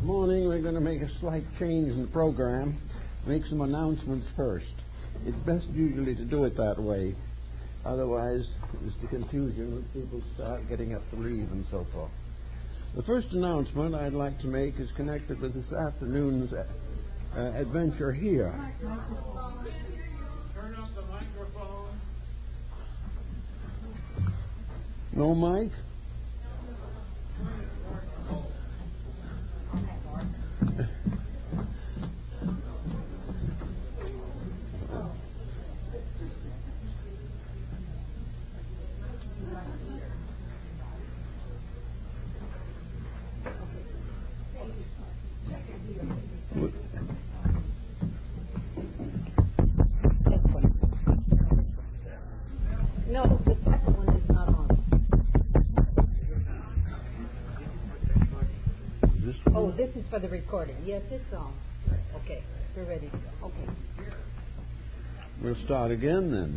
Morning, we're going to make a slight change in the program, make some announcements first. It's best usually to do it that way. Otherwise, there's the confusion when people start getting up to leave and so forth. The first announcement I'd like to make is connected with this afternoon's adventure here. Turn up the microphone. No mic? No, the second one is not on. This one? Oh, this is for the recording. Yes, it's on. Okay, we're ready to go. Okay. We'll start again then.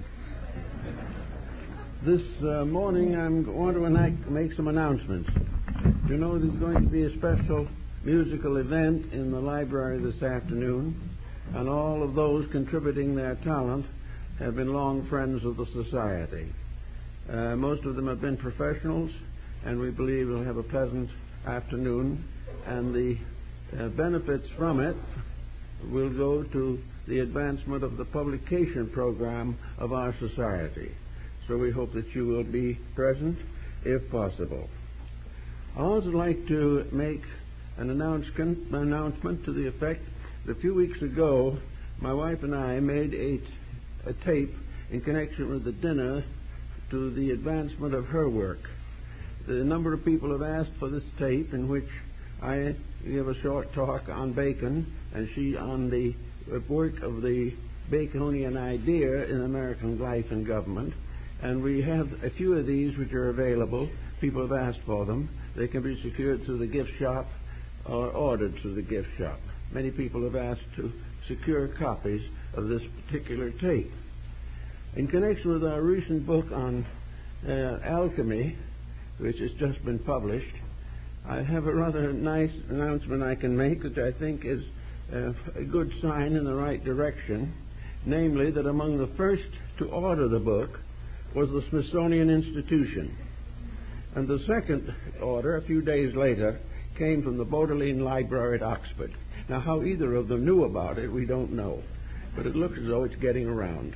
This morning I'm going to make some announcements. You know there's going to be a special musical event in the library this afternoon, and all of those contributing their talent have been long friends of the Society. Most of them have been professionals, and we believe we'll have a pleasant afternoon, and the benefits from it will go to the advancement of the publication program of our Society. So we hope that you will be present if possible. I also like to make an announcement to the effect that a few weeks ago my wife and I made a tape in connection with the dinner to the advancement of her work. The number of people have asked for this tape, in which I give a short talk on Bacon and she on the work of the Baconian idea in American life and government. And we have a few of these which are available. People have asked for them. They can be secured through the gift shop or ordered through the gift shop. Many people have asked to secure copies of this particular tape. In connection with our recent book on alchemy, which has just been published, I have a rather nice announcement I can make, which I think is a good sign in the right direction, namely that among the first to order the book was the Smithsonian Institution. And the second order, a few days later, came from the Bodleian Library at Oxford. Now, how either of them knew about it, we don't know. But it looks as though it's getting around.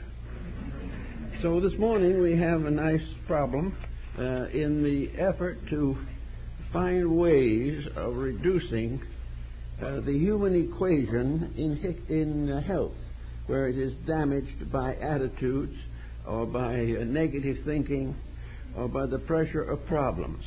So this morning we have a nice problem in the effort to find ways of reducing the human equation in health, where it is damaged by attitudes or by negative thinking or by the pressure of problems.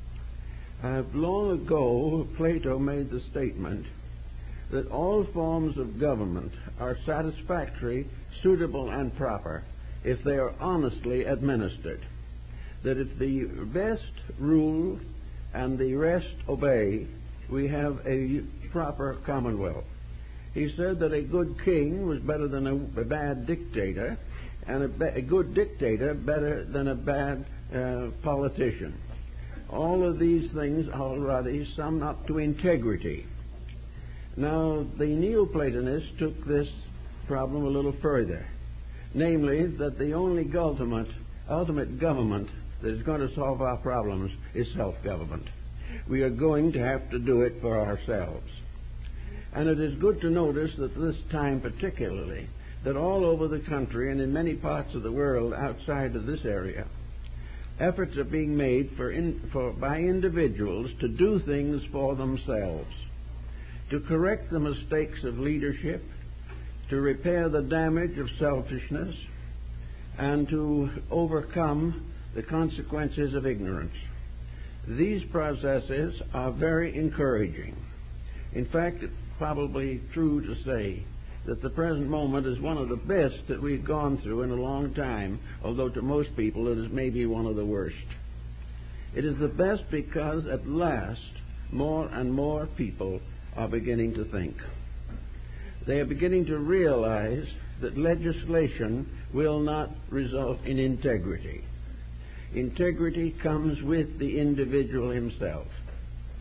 Long ago, Plato made the statement that all forms of government are satisfactory, suitable, and proper if they are honestly administered. That if the best rule and the rest obey, we have a proper commonwealth. He said that a good king was better than a bad dictator, and a good dictator better than a bad politician. All of these things already sum up to integrity. Now, the Neoplatonists took this problem a little further, namely that the only ultimate government that is going to solve our problems is self-government. We are going to have to do it for ourselves. And it is good to notice that this time particularly, that all over the country and in many parts of the world outside of this area, efforts are being made by individuals to do things for themselves, to correct the mistakes of leadership, to repair the damage of selfishness, and to overcome the consequences of ignorance. These processes are very encouraging. In fact, it's probably true to say that the present moment is one of the best that we've gone through in a long time, although to most people it is maybe one of the worst. It is the best because at last more and more people are beginning to think. They are beginning to realize that legislation will not result in integrity. Integrity comes with the individual himself.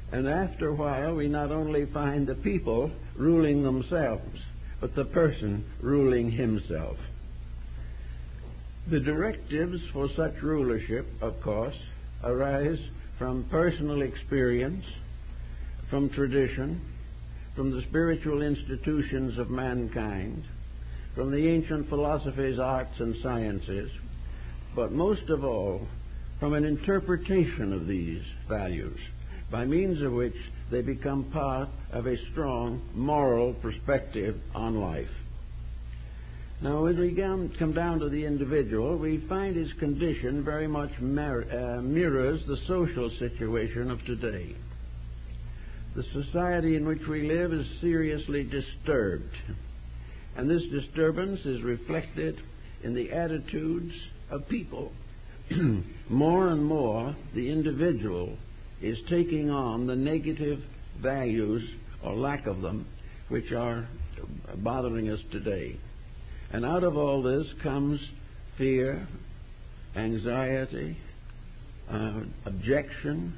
And after a while, we not only find the people ruling themselves, but the person ruling himself. The directives for such rulership, of course, arise from personal experience, from tradition, from the spiritual institutions of mankind, from the ancient philosophies, arts, and sciences, but most of all, from an interpretation of these values, by means of which they become part of a strong moral perspective on life. Now, when we come down to the individual, we find his condition very much mirrors the social situation of today. The society in which we live is seriously disturbed, and this disturbance is reflected in the attitudes of people. More and more, the individual is taking on the negative values, or lack of them, which are bothering us today. And out of all this comes fear, anxiety, objection,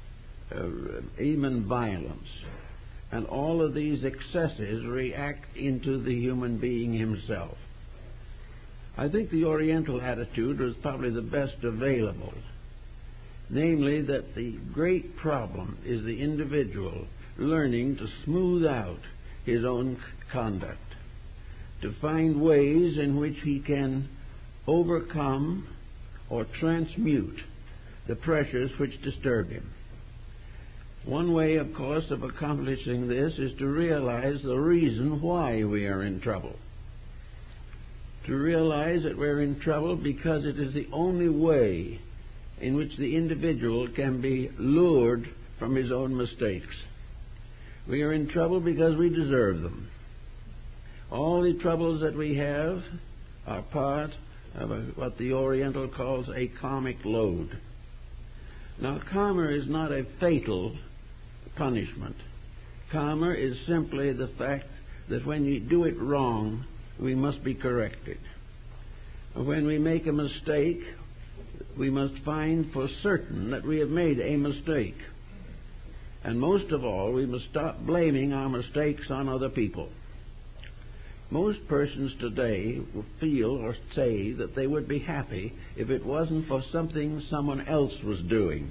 even violence. And all of these excesses react into the human being himself. I think the Oriental attitude was probably the best available, namely that the great problem is the individual learning to smooth out his own conduct, to find ways in which he can overcome or transmute the pressures which disturb him. One way, of course, of accomplishing this is to realize the reason why we are in trouble. To realize that we're in trouble because it is the only way in which the individual can be lured from his own mistakes. We are in trouble because we deserve them. All the troubles that we have are part of what the Oriental calls a karmic load. Now, karma is not a fatal punishment. Karma is simply the fact that when you do it wrong, we must be corrected. When we make a mistake, we must find for certain that we have made a mistake. And most of all, we must stop blaming our mistakes on other people. Most persons today feel or say that they would be happy if it wasn't for something someone else was doing.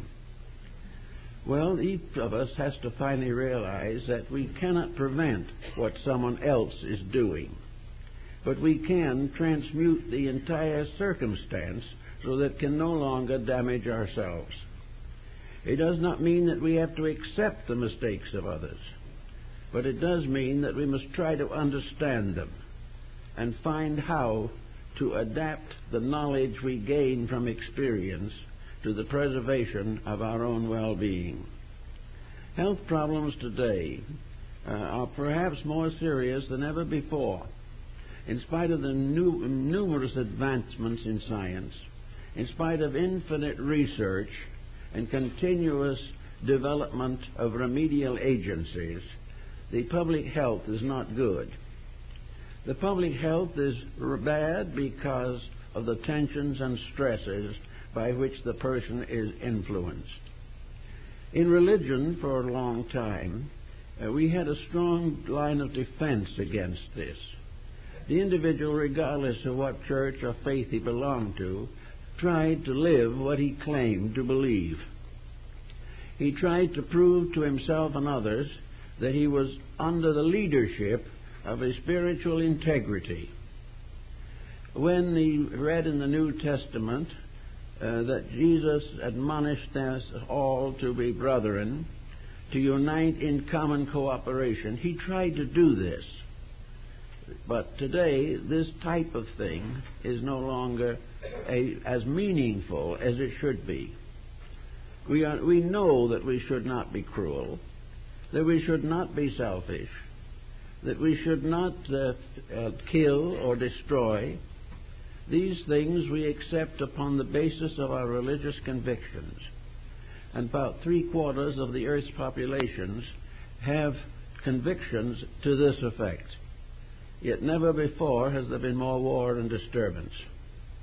Well, each of us has to finally realize that we cannot prevent what someone else is doing, but we can transmute the entire circumstance so that it can no longer damage ourselves. It does not mean that we have to accept the mistakes of others, but it does mean that we must try to understand them and find how to adapt the knowledge we gain from experience to the preservation of our own well-being. Health problems today are perhaps more serious than ever before. In spite of the numerous advancements in science, in spite of infinite research and continuous development of remedial agencies, the public health is not good. The public health is bad because of the tensions and stresses by which the person is influenced. In religion, for a long time, we had a strong line of defense against this. The individual, regardless of what church or faith he belonged to, tried to live what he claimed to believe. He tried to prove to himself and others that he was under the leadership of a spiritual integrity. When he read in the New Testament that Jesus admonished us all to be brethren, to unite in common cooperation, he tried to do this. But today, this type of thing is no longer as meaningful as it should be. We know that we should not be cruel, that we should not be selfish, that we should not kill or destroy. These things we accept upon the basis of our religious convictions. And about 3/4 of the Earth's populations have convictions to this effect. Yet never before has there been more war and disturbance.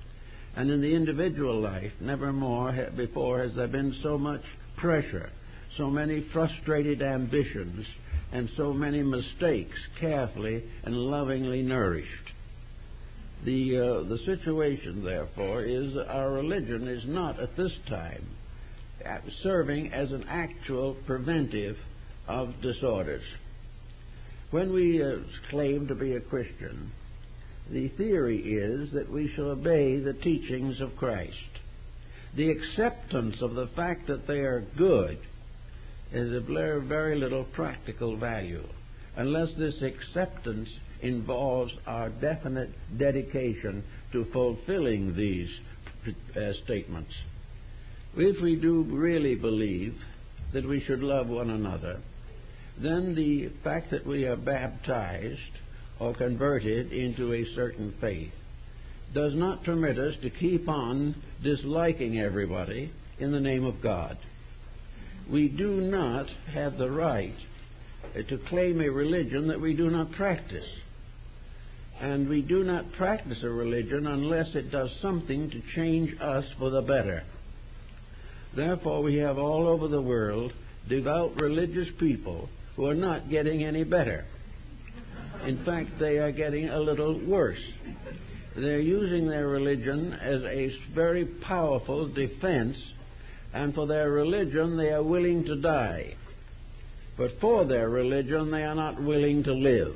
And in the individual life, never more before has there been so much pressure, so many frustrated ambitions, and so many mistakes carefully and lovingly nourished. The situation, therefore, is that our religion is not at this time serving as an actual preventive of disorders. When we claim to be a Christian, the theory is that we shall obey the teachings of Christ. The acceptance of the fact that they are good is of very little practical value unless this acceptance involves our definite dedication to fulfilling these statements. If we do really believe that we should love one another, then the fact that we are baptized or converted into a certain faith does not permit us to keep on disliking everybody in the name of God. We do not have the right to claim a religion that we do not practice. And we do not practice a religion unless it does something to change us for the better. Therefore, we have all over the world devout religious people who are not getting any better. In fact, they are getting a little worse. They're using their religion as a very powerful defense, and for their religion they are willing to die. But for their religion they are not willing to live.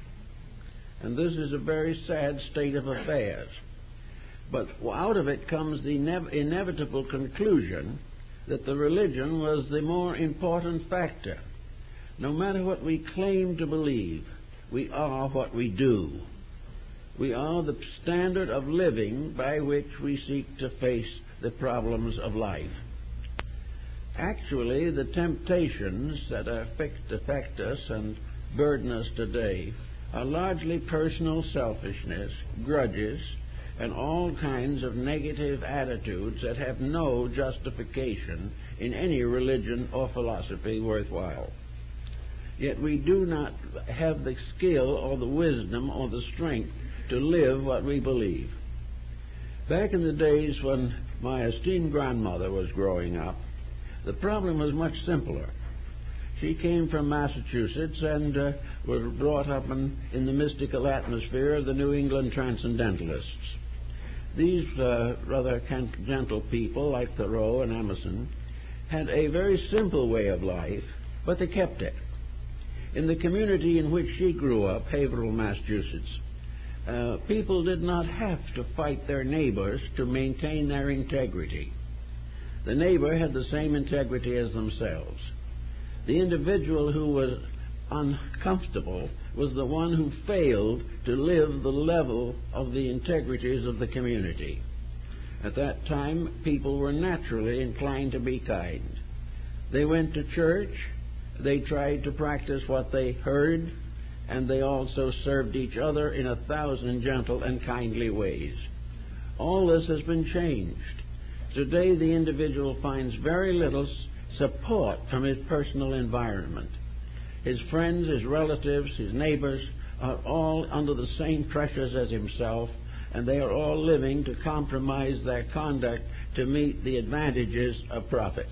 And this is a very sad state of affairs. But out of it comes the inevitable conclusion that the religion was the more important factor. No matter what we claim to believe, we are what we do. We are the standard of living by which we seek to face the problems of life. Actually, the temptations that affect us and burden us today are largely personal selfishness, grudges, and all kinds of negative attitudes that have no justification in any religion or philosophy worthwhile. Yet we do not have the skill or the wisdom or the strength to live what we believe. Back in the days when my esteemed grandmother was growing up, the problem was much simpler. She came from Massachusetts and was brought up in the mystical atmosphere of the New England Transcendentalists. These rather gentle people, like Thoreau and Emerson, had a very simple way of life, but they kept it. In the community in which she grew up, Haverhill, Massachusetts, people did not have to fight their neighbors to maintain their integrity. The neighbor had the same integrity as themselves. The individual who was uncomfortable was the one who failed to live the level of the integrities of the community. At that time, people were naturally inclined to be kind. They went to church, they tried to practice what they heard, and they also served each other in 1,000 gentle and kindly ways. All this has been changed. Today, the individual finds very little support from his personal environment. His friends, his relatives, his neighbors are all under the same pressures as himself, and they are all living to compromise their conduct to meet the advantages of profit.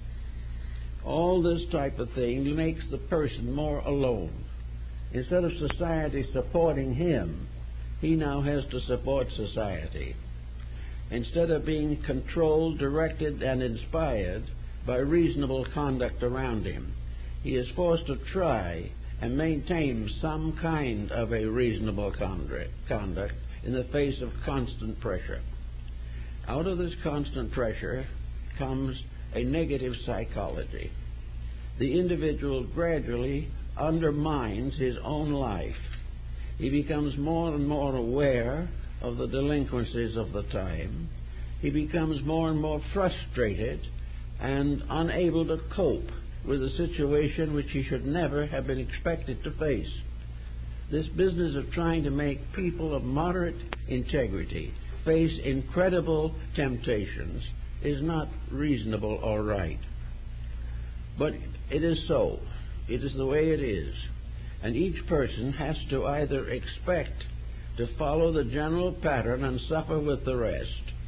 All this type of thing makes the person more alone. Instead of society supporting him, he now has to support society. Instead of being controlled, directed, and inspired by reasonable conduct around him, he is forced to try and maintain some kind of a reasonable conduct in the face of constant pressure. Out of this constant pressure comes a negative psychology. The individual gradually undermines his own life. He becomes more and more aware of the delinquencies of the time. He becomes more and more frustrated and unable to cope with a situation which he should never have been expected to face. This business of trying to make people of moderate integrity face incredible temptations is not reasonable or right. But it is so. It is the way it is. And each person has to either expect to follow the general pattern and suffer with the rest,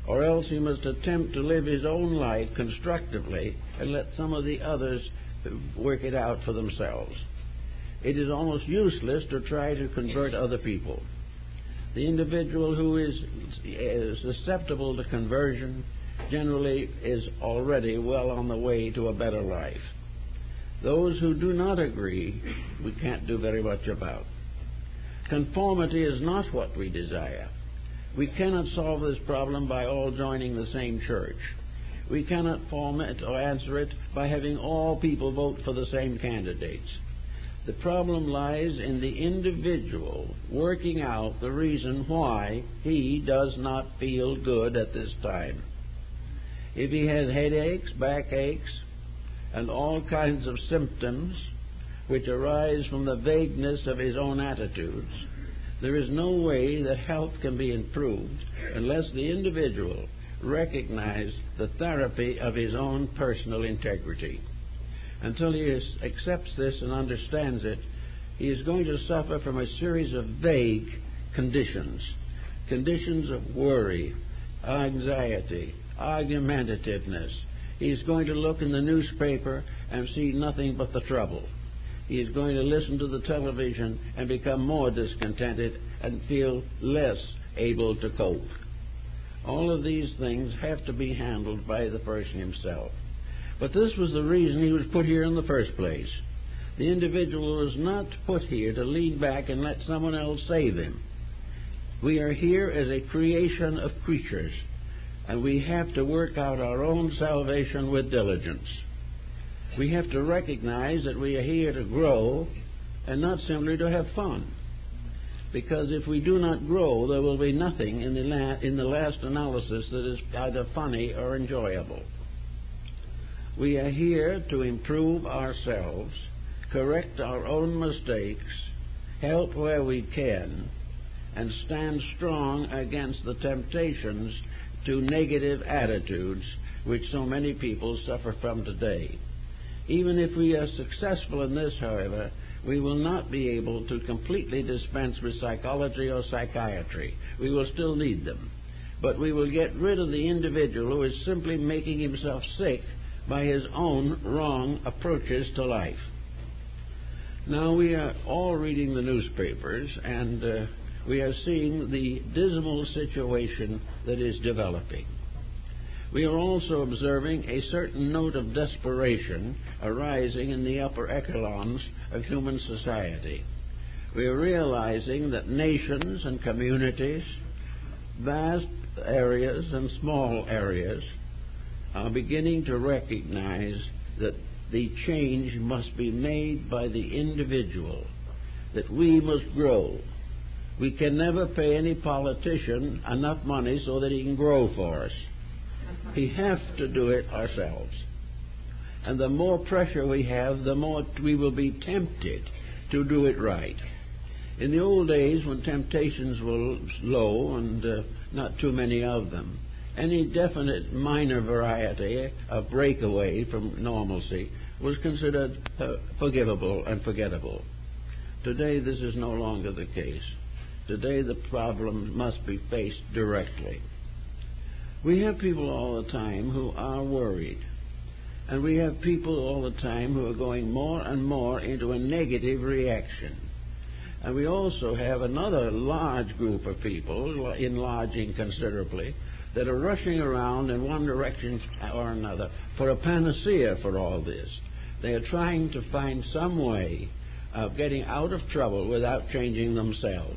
or else he must attempt to live his own life constructively and let some of the others work it out for themselves. It is almost useless to try to convert other people. The individual who is susceptible to conversion generally is already well on the way to a better life. Those who do not agree, we can't do very much about. Conformity is not what we desire. We cannot solve this problem by all joining the same church. We cannot form it or answer it by having all people vote for the same candidates. The problem lies in the individual working out the reason why he does not feel good at this time. If he has headaches, backaches, and all kinds of symptoms which arise from the vagueness of his own attitudes, there is no way that health can be improved unless the individual recognizes the therapy of his own personal integrity. Until he accepts this and understands it, he is going to suffer from a series of vague conditions of worry, anxiety, argumentativeness. He is going to look in the newspaper and see nothing but the trouble. He is going to listen to the television and become more discontented and feel less able to cope. All of these things have to be handled by the person himself. But this was the reason he was put here in the first place. The individual was not put here to lean back and let someone else save him. We are here as a creation of creatures, and we have to work out our own salvation with diligence. We have to recognize that we are here to grow and not simply to have fun. Because if we do not grow, there will be nothing in the last analysis that is either funny or enjoyable. We are here to improve ourselves, correct our own mistakes, help where we can, and stand strong against the temptations to negative attitudes which so many people suffer from today. Even if we are successful in this, however, we will not be able to completely dispense with psychology or psychiatry. We will still need them. But we will get rid of the individual who is simply making himself sick by his own wrong approaches to life. Now, we are all reading the newspapers, and we are seeing the dismal situation that is developing. We are also observing a certain note of desperation arising in the upper echelons of human society. We are realizing that nations and communities, vast areas and small areas, are beginning to recognize that the change must be made by the individual, that we must grow. We can never pay any politician enough money so that he can grow for us. We have to do it ourselves. And the more pressure we have, the more we will be tempted to do it right. In the old days, when temptations were low and not too many of them, any definite minor variety of breakaway from normalcy was considered forgivable and forgettable. Today, this is no longer the case. Today, the problem must be faced directly. We have people all the time who are worried. And we have people all the time who are going more and more into a negative reaction. And we also have another large group of people, enlarging considerably, that are rushing around in one direction or another for a panacea for all this. They are trying to find some way of getting out of trouble without changing themselves.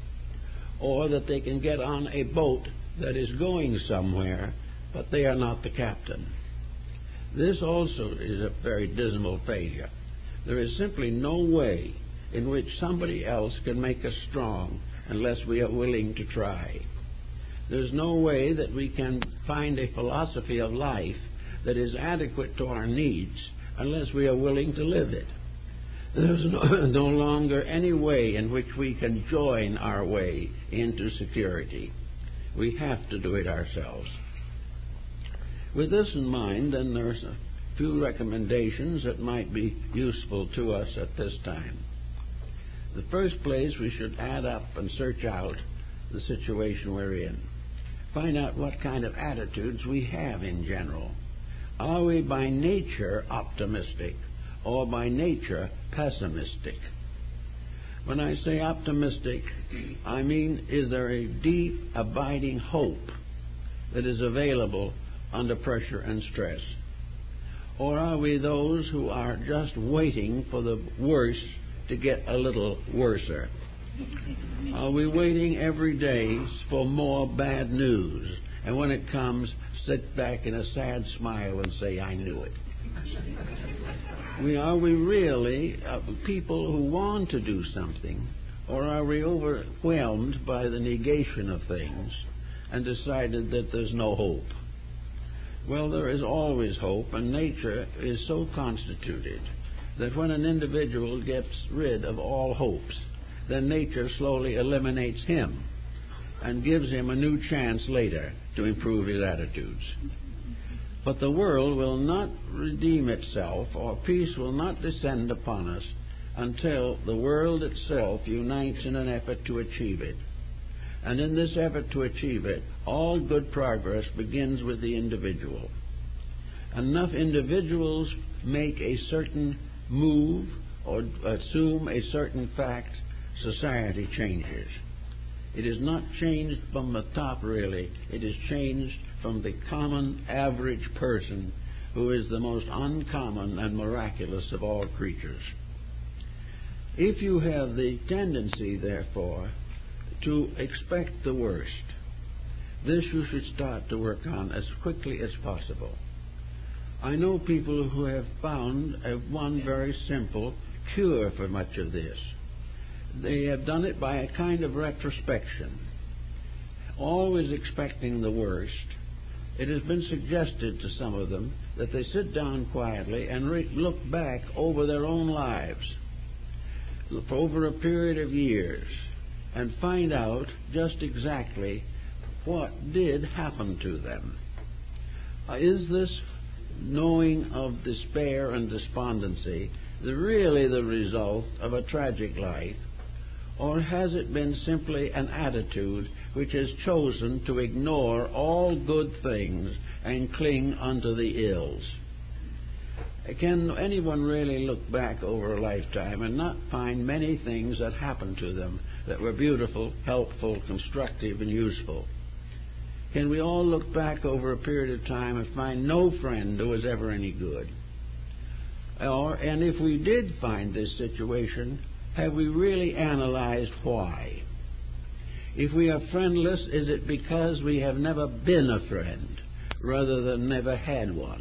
Or that they can get on a boat that is going somewhere, but they are not the captain. This also is a very dismal failure. There is simply no way in which somebody else can make us strong unless we are willing to try. There's no way that we can find a philosophy of life that is adequate to our needs unless we are willing to live it. There's no longer any way in which we can join our way into security. We have to do it ourselves. With this in mind, then, there's a few recommendations that might be useful to us at this time. The first place, we should add up and search out the situation we're in. find out what kind of attitudes we have in general. Are we by nature optimistic or by nature pessimistic? When I say optimistic, I mean, is there a deep, abiding hope that is available under pressure and stress? Or are we those who are just waiting for the worst to get a little worser? Are we waiting every day for more bad news? And when it comes, sit back in a sad smile and say, I knew it. Are we really people who want to do something? Or are we overwhelmed by the negation of things and decided that there's no hope? Well, there is always hope, and nature is so constituted that when an individual gets rid of all hopes, then nature slowly eliminates him and gives him a new chance later to improve his attitudes. But the world will not redeem itself, or peace will not descend upon us until the world itself unites in an effort to achieve it. And in this effort to achieve it, all good progress begins with the individual. Enough individuals make a certain move or assume a certain fact, society changes. It is not changed from the top, really. It is changed from the common average person, who is the most uncommon and miraculous of all creatures. If you have the tendency, therefore, to expect the worst, this you should start to work on as quickly as possible. I know people who have found one very simple cure for much of this. They have done it by a kind of retrospection, always expecting the worst. It has been suggested to some of them that they sit down quietly and look back over their own lives for over a period of years and find out just exactly what did happen to them. Is this knowing of despair and despondency really the result of a tragic life, or has it been simply an attitude which has chosen to ignore all good things and cling unto the ills? Can anyone really look back over a lifetime and not find many things that happened to them that were beautiful, helpful, constructive, and useful? Can we all look back over a period of time and find no friend who was ever any good? And if we did find this situation, have we really analyzed why? If we are friendless, is it because we have never been a friend rather than never had one?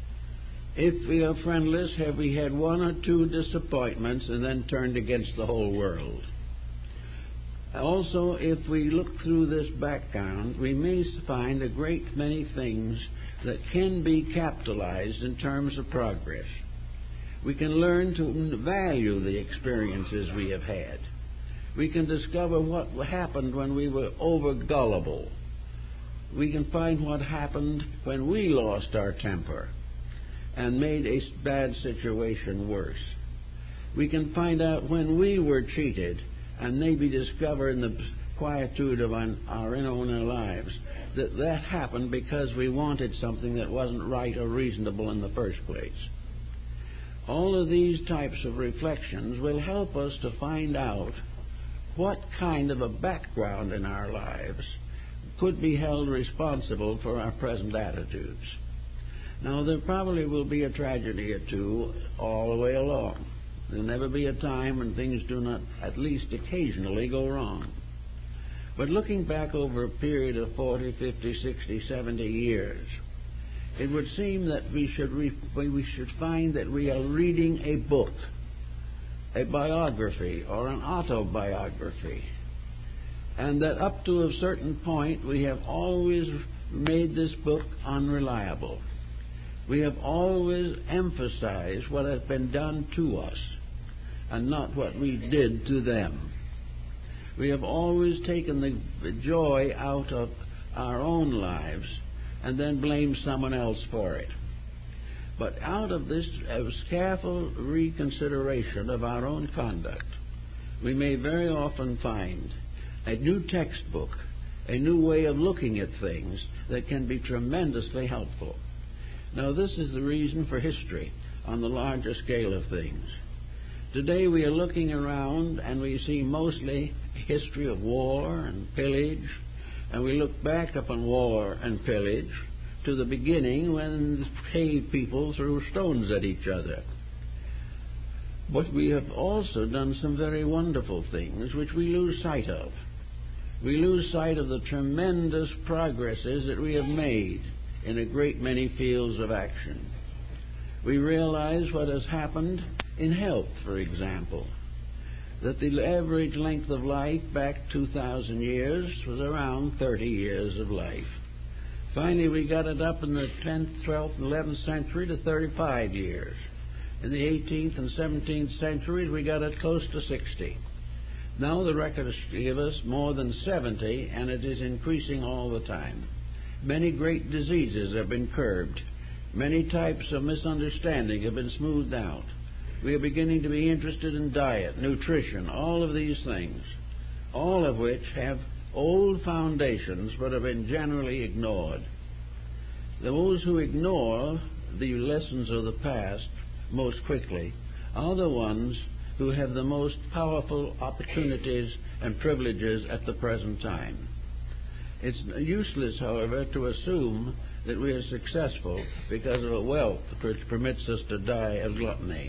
If we are friendless, have we had one or two disappointments and then turned against the whole world? Also, if we look through this background, we may find a great many things that can be capitalized in terms of progress. We can learn to value the experiences we have had. We can discover what happened when we were over gullible. We can find what happened when we lost our temper and made a bad situation worse. We can find out when we were cheated and maybe discover in the quietude of our own lives that happened because we wanted something that wasn't right or reasonable in the first place. All of these types of reflections will help us to find out what kind of a background in our lives could be held responsible for our present attitudes. Now, there probably will be a tragedy or two all the way along. There'll never be a time when things do not at least occasionally go wrong. But looking back over a period of 40, 50, 60, 70 years, it would seem that we should find that we are reading a book, a biography or an autobiography, and that up to a certain point we have always made this book unreliable. We have always emphasized what has been done to us and not what we did to them. We have always taken the joy out of our own lives and then blamed someone else for it. But out of this careful reconsideration of our own conduct, we may very often find a new textbook a new way of looking at things that can be tremendously helpful. Now, this is the reason for history on the larger scale of things. Today we are looking around and we see mostly a history of war and pillage, and we look back upon war and pillage to the beginning when the cave people threw stones at each other. But we have also done some very wonderful things which we lose sight of. We lose sight of the tremendous progresses that we have made in a great many fields of action. We realize what has happened in health, for example, that the average length of life back 2,000 years was around 30 years of life. Finally, we got it up in the 10th, 12th, and 11th century to 35 years. In the 18th and 17th centuries, we got it close to 60. Now the records give us more than 70, and it is increasing all the time. Many great diseases have been curbed. Many types of misunderstanding have been smoothed out. We are beginning to be interested in diet, nutrition, all of these things, all of which have old foundations but have been generally ignored. Those who ignore the lessons of the past most quickly are the ones who have the most powerful opportunities and privileges at the present time. It's useless, however, to assume that we are successful because of a wealth which permits us to die of gluttony.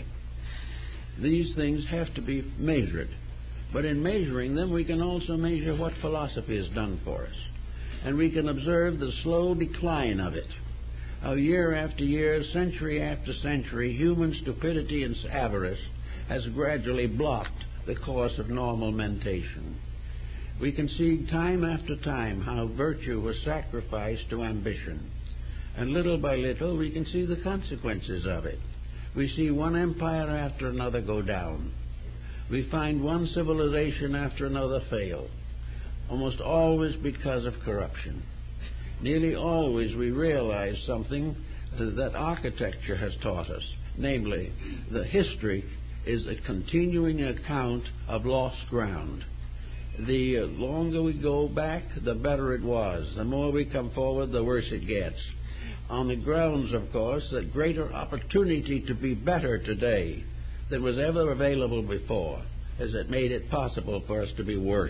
These things have to be measured, but in measuring them we can also measure what philosophy has done for us, and we can observe the slow decline of it. How year after year, century after century, human stupidity and avarice has gradually blocked the course of normal mentation. We can see time after time how virtue was sacrificed to ambition, and little by little we can see the consequences of it. We see one empire after another go down. We find one civilization after another fail, almost always because of corruption. Nearly always we realize something that architecture has taught us, namely, that history is a continuing account of lost ground. The longer we go back, the better it was. The more we come forward, the worse it gets. On the grounds, of course, that greater opportunity to be better today than was ever available before, as it made it possible for us to be worse.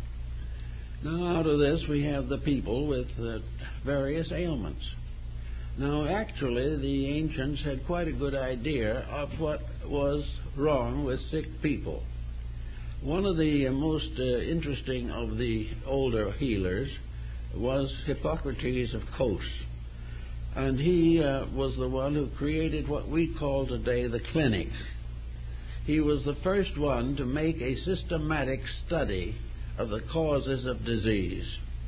Now, out of this, we have the people with various ailments. Now, actually, the ancients had quite a good idea of what was wrong with sick people. One of the most interesting of the older healers was Hippocrates of Kos. And he was the one who created what we call today the clinic. He was the first one to make a systematic study of the causes of disease.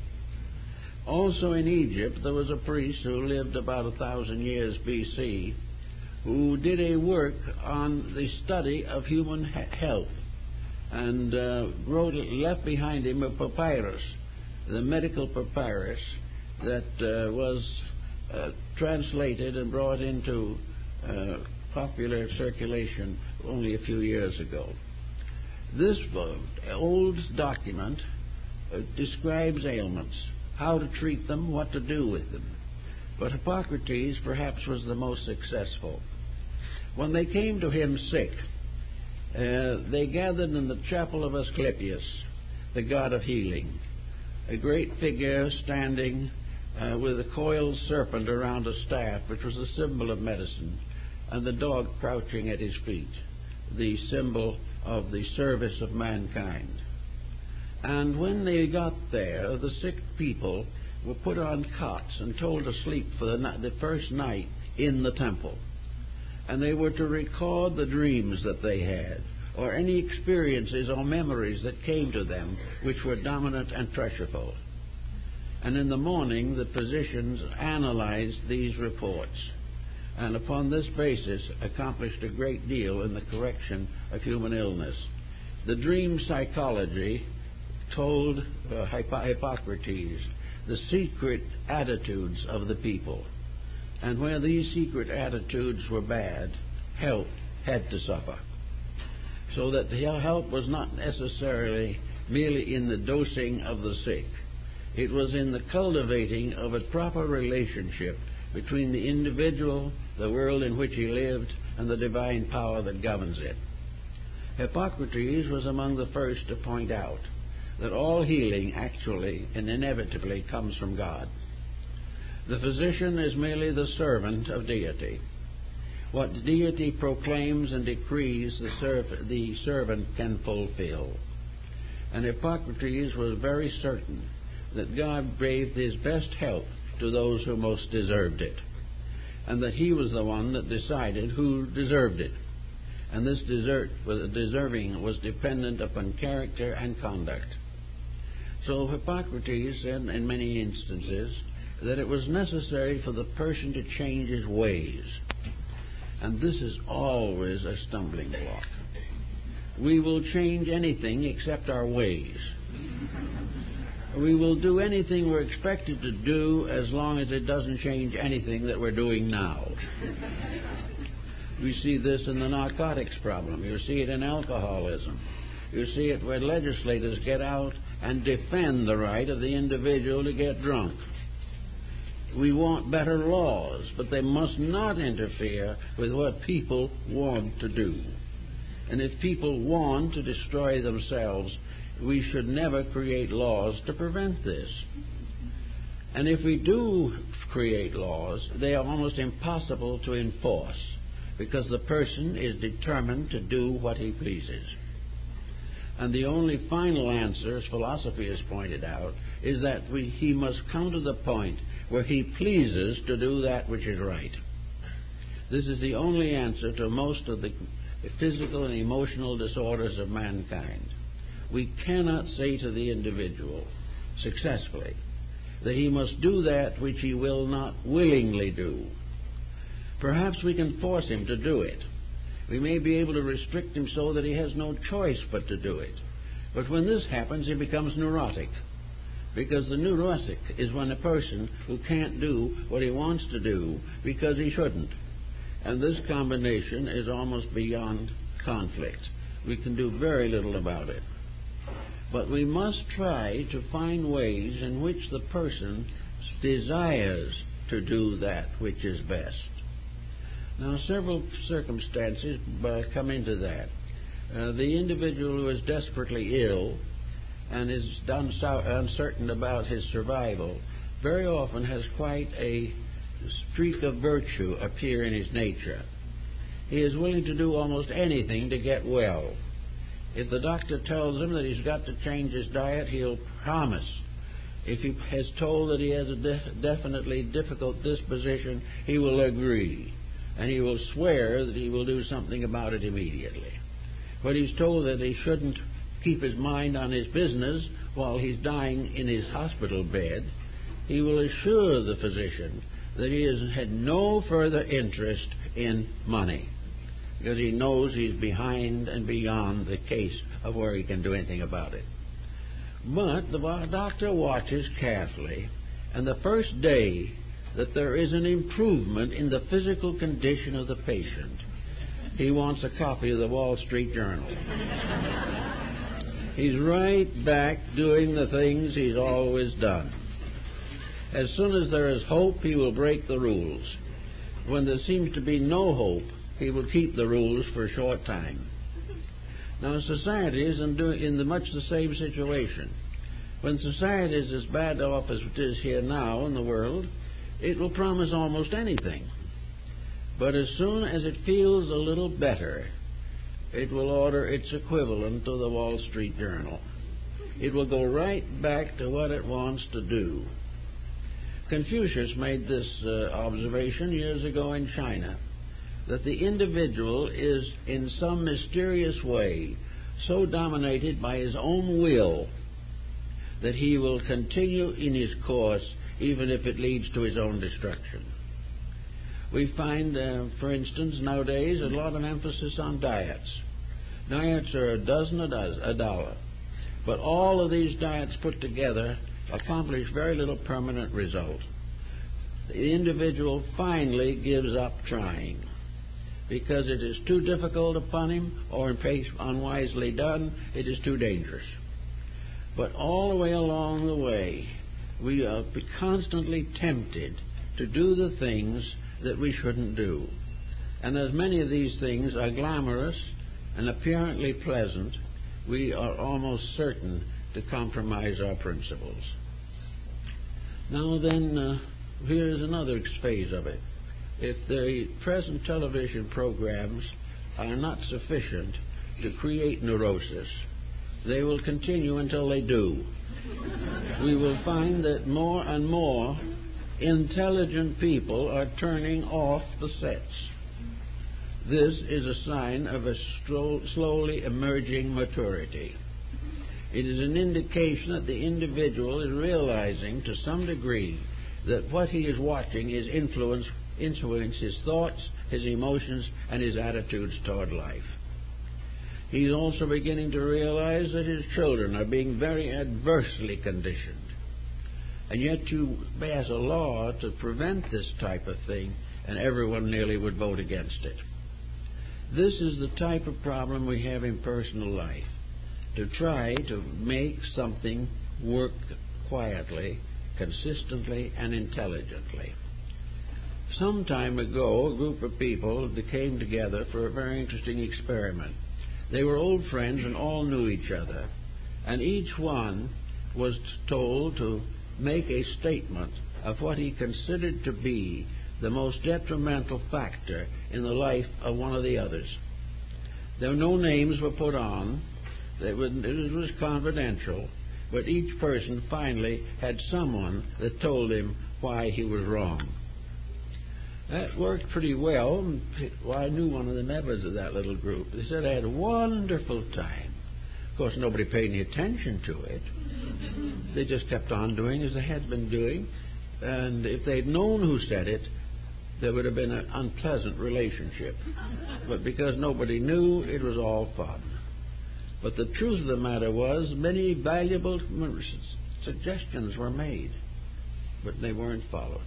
Also in Egypt, there was a priest who lived about 1,000 years B.C. who did a work on the study of human health, and left behind him a papyrus, the medical papyrus, that was translated and brought into popular circulation only a few years ago. This old document describes ailments, how to treat them, what to do with them. But Hippocrates perhaps was the most successful. When they came to him sick, they gathered in the chapel of Asclepius, the god of healing, a great figure standing with a coiled serpent around a staff, which was a symbol of medicine, and the dog crouching at his feet, the symbol of the service of mankind. And when they got there, the sick people were put on cots and told to sleep for the first night in the temple. And they were to record the dreams that they had, or any experiences or memories that came to them which were dominant and treasureful. And in the morning, the physicians analyzed these reports, and upon this basis accomplished a great deal in the correction of human illness. The dream psychology told Hippocrates the secret attitudes of the people, and where these secret attitudes were bad, health had to suffer. So that the help was not necessarily merely in the dosing of the sick, It was in the cultivating of a proper relationship between the individual, the world in which he lived, and the divine power that governs it. Hippocrates was among the first to point out that all healing actually and inevitably comes from God. The physician is merely the servant of deity. What deity proclaims and decrees, the servant can fulfill. And Hippocrates was very certain that God gave his best help to those who most deserved it, and that he was the one that decided who deserved it. And this deserving was dependent upon character and conduct. So Hippocrates said in many instances that it was necessary for the person to change his ways. And this is always a stumbling block. We will change anything except our ways. We will do anything we're expected to do as long as it doesn't change anything that we're doing now. We see this in the narcotics problem. You see it in alcoholism. You see it where legislators get out and defend the right of the individual to get drunk. We want better laws, but they must not interfere with what people want to do. And if people want to destroy themselves, we should never create laws to prevent this. And if we do create laws, they are almost impossible to enforce, because the person is determined to do what he pleases. And the only final answer, as philosophy has pointed out, is that he must come to the point where he pleases to do that which is right. This is the only answer to most of the physical and emotional disorders of mankind. We cannot say to the individual successfully that he must do that which he will not willingly do. Perhaps we can force him to do it. We may be able to restrict him so that he has no choice but to do it. But when this happens, he becomes neurotic. Because the neurotic is when a person who can't do what he wants to do because he shouldn't. And this combination is almost beyond conflict. We can do very little about it. But we must try to find ways in which the person desires to do that which is best. Now, several circumstances come into that. The individual who is desperately ill and is uncertain about his survival very often has quite a streak of virtue appear in his nature. He is willing to do almost anything to get well. If the doctor tells him that he's got to change his diet, he'll promise. If he has told that he has a definitely difficult disposition, he will agree. And he will swear that he will do something about it immediately. When he's told that he shouldn't keep his mind on his business while he's dying in his hospital bed, he will assure the physician that he has had no further interest in money, because he knows he's behind and beyond the case of where he can do anything about it. But the doctor watches carefully, and the first day that there is an improvement in the physical condition of the patient, he wants a copy of the Wall Street Journal. He's right back doing the things he's always done. As soon as there is hope, he will break the rules. When there seems to be no hope, he will keep the rules for a short time. Now, society is in much the same situation. When society is as bad off as it is here now in the world, it will promise almost anything. But as soon as it feels a little better, it will order its equivalent to the Wall Street Journal. It will go right back to what it wants to do. Confucius made this observation years ago in China, that the individual is in some mysterious way so dominated by his own will that he will continue in his course even if it leads to his own destruction. We find, for instance, nowadays a lot of emphasis on diets. Diets are a dollar. But all of these diets put together accomplish very little permanent result. The individual finally gives up trying because it is too difficult upon him, or in case unwisely done, it is too dangerous. But all the way along the way, are constantly tempted to do the things that we shouldn't do. And as many of these things are glamorous and apparently pleasant, we are almost certain to compromise our principles. Now then, here's another phase of it. If the present television programs are not sufficient to create neurosis, they will continue until they do. We will find that more and more intelligent people are turning off the sets. This is a sign of a slowly emerging maturity. It is an indication that the individual is realizing to some degree that what he is watching is influence his thoughts, his emotions, and his attitudes toward life. He's also beginning to realize that his children are being very adversely conditioned. And yet you pass a law to prevent this type of thing, and everyone nearly would vote against it. This is the type of problem we have in personal life, to try to make something work quietly, consistently, and intelligently. Some time ago, a group of people came together for a very interesting experiment. They were old friends and all knew each other, and each one was told to make a statement of what he considered to be the most detrimental factor in the life of one of the others. There were no names were put on. It was confidential, but each person finally had someone that told him why he was wrong. That worked pretty well. Well, I knew one of the members of that little group. They said I had a wonderful time. Of course, nobody paid any attention to it. They just kept on doing as they had been doing. And if they'd known who said it, there would have been an unpleasant relationship. But because nobody knew, it was all fun. But the truth of the matter was, many valuable suggestions were made, but they weren't followed.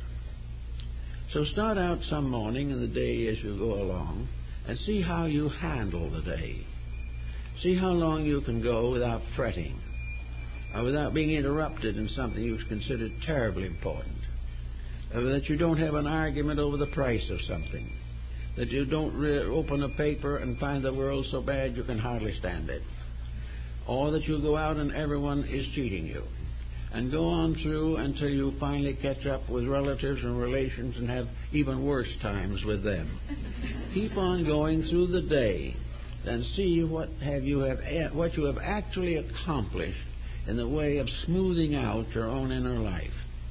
So start out some morning in the day as you go along and see how you handle the day. See how long you can go without fretting or without being interrupted in something you consider terribly important. That you don't have an argument over the price of something. That you don't open a paper and find the world so bad you can hardly stand it. Or that you go out and everyone is cheating you. And go on through until you finally catch up with relatives and relations and have even worse times with them. Keep on going through the day and see what you have actually accomplished in the way of smoothing out your own inner life.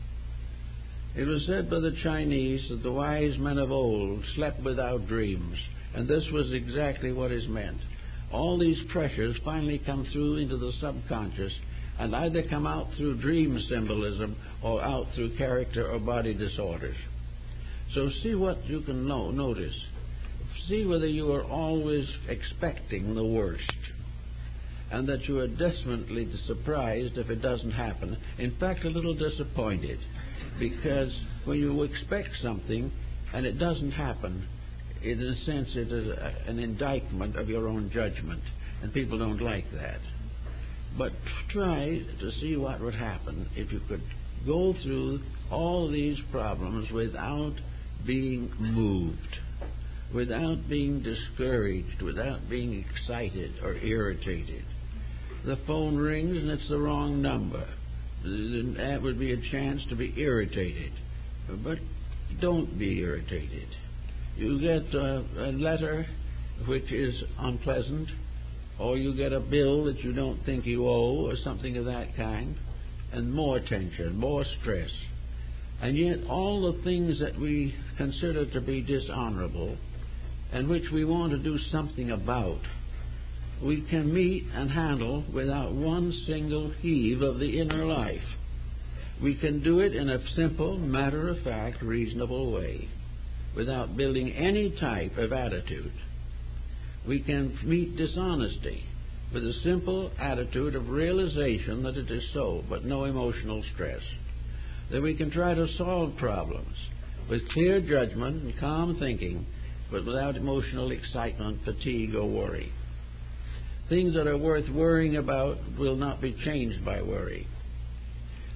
It was said by the Chinese that the wise men of old slept without dreams, and this was exactly what is meant. All these pressures finally come through into the subconscious and either come out through dream symbolism or out through character or body disorders. So see what you can notice. See whether you are always expecting the worst and that you are desperately surprised if it doesn't happen. In fact, a little disappointed, because when you expect something and it doesn't happen, in a sense it is an indictment of your own judgment, and people don't like that. But try to see what would happen if you could go through all these problems without being moved, without being discouraged, without being excited or irritated. The phone rings and it's the wrong number. That would be a chance to be irritated. But don't be irritated. You get a letter which is unpleasant, or you get a bill that you don't think you owe, or something of that kind, and more tension, more stress. And yet all the things that we consider to be dishonorable and which we want to do something about, we can meet and handle without one single heave of the inner life. We can do it in a simple, matter-of-fact, reasonable way, without building any type of attitude. We can meet dishonesty with a simple attitude of realization that it is so, but no emotional stress. That we can try to solve problems with clear judgment and calm thinking, but without emotional excitement, fatigue, or worry. Things that are worth worrying about will not be changed by worry.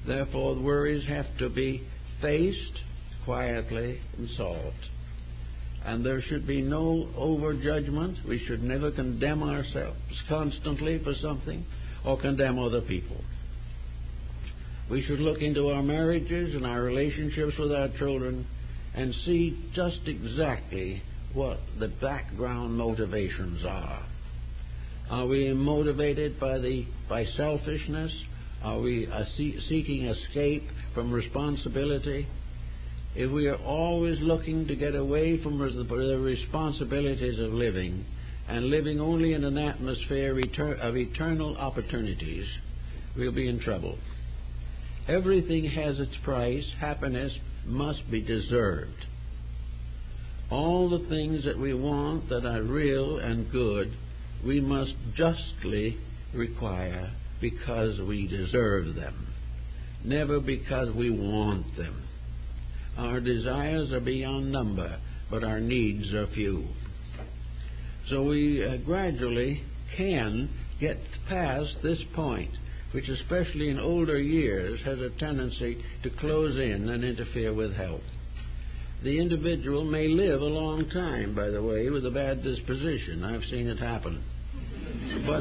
Therefore, the worries have to be faced quietly and solved. And there should be no overjudgment. We should never condemn ourselves constantly for something or condemn other people. We should look into our marriages and our relationships with our children and see just exactly what the background motivations are. Are we motivated by selfishness? Are we seeking escape from responsibility? If we are always looking to get away from the responsibilities of living and living only in an atmosphere of eternal opportunities, we'll be in trouble. Everything has its price. Happiness must be deserved. All the things that we want that are real and good, we must justly require because we deserve them, never because we want them. Our desires are beyond number, but our needs are few. So we gradually can get past this point, which especially in older years has a tendency to close in and interfere with health. The individual may live a long time, by the way, with a bad disposition. I've seen it happen. But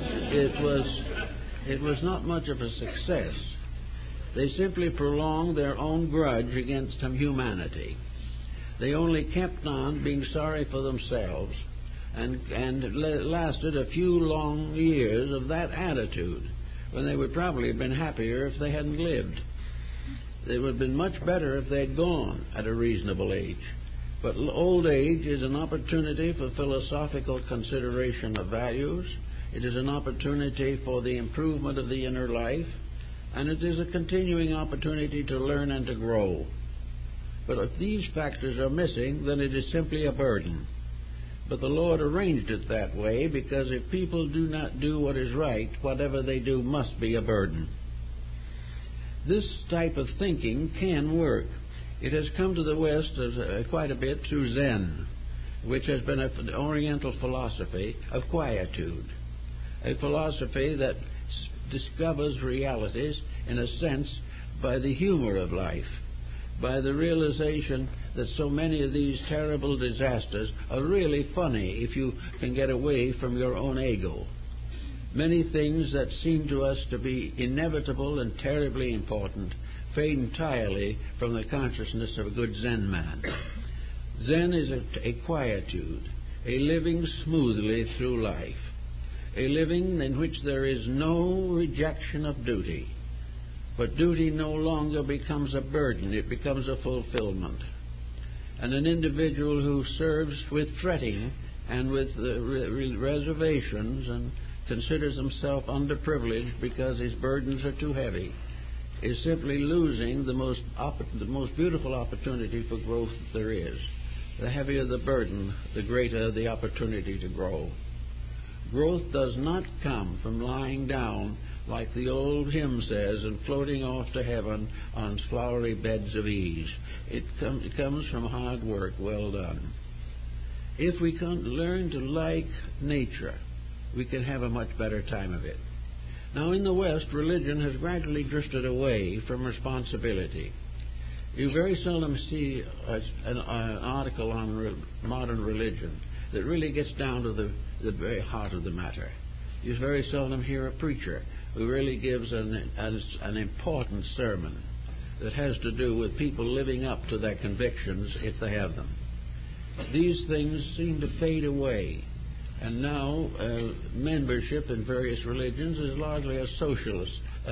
it was not much of a success. They simply prolonged their own grudge against humanity. They only kept on being sorry for themselves and lasted a few long years of that attitude when they would probably have been happier if they hadn't lived. It would have been much better if they'd gone at a reasonable age. But old age is an opportunity for philosophical consideration of values. It is an opportunity for the improvement of the inner life. And it is a continuing opportunity to learn and to grow. But if these factors are missing, then it is simply a burden. But the Lord arranged it that way because if people do not do what is right, whatever they do must be a burden. This type of thinking can work. It has come to the West quite a bit through Zen, which has been an Oriental philosophy of quietude, a philosophy that discovers realities, in a sense, by the humor of life, by the realization that so many of these terrible disasters are really funny if you can get away from your own ego. Many things that seem to us to be inevitable and terribly important fade entirely from the consciousness of a good Zen man. Zen is a quietude, a living smoothly through life, a living in which there is no rejection of duty, but duty no longer becomes a burden, it becomes a fulfillment. And an individual who serves with fretting and with reservations and considers himself underprivileged because his burdens are too heavy is simply losing the most beautiful opportunity for growth that there is. The heavier the burden, the greater the opportunity to grow. Growth does not come from lying down, like the old hymn says, and floating off to heaven on flowery beds of ease. It comes from hard work well done. If we can learn to like nature, we can have a much better time of it. Now, in the West, religion has gradually drifted away from responsibility. You very seldom see an article on modern religion that really gets down to the very heart of the matter. You very seldom hear a preacher who really gives an important sermon that has to do with people living up to their convictions if they have them. These things seem to fade away, and now membership in various religions is largely a social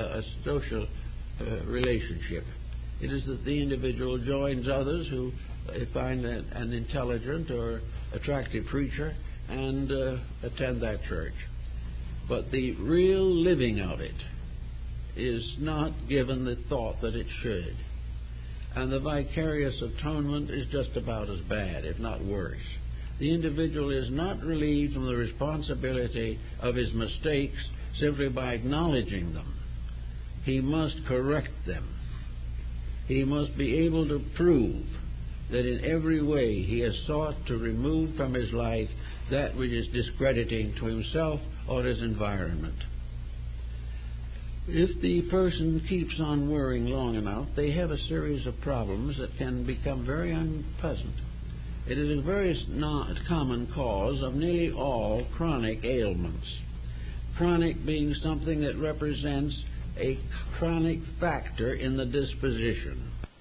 relationship. It is that the individual joins others who find an intelligent or attractive preacher and attend that church. But the real living of it is not given the thought that it should. And the vicarious atonement is just about as bad, if not worse. The individual is not relieved from the responsibility of his mistakes simply by acknowledging them. He must correct them. He must be able to prove that in every way he has sought to remove from his life that which is discrediting to himself or his environment. If the person keeps on worrying long enough, they have a series of problems that can become very unpleasant. It is a very common cause of nearly all chronic ailments. Chronic being something that represents a chronic factor in the disposition.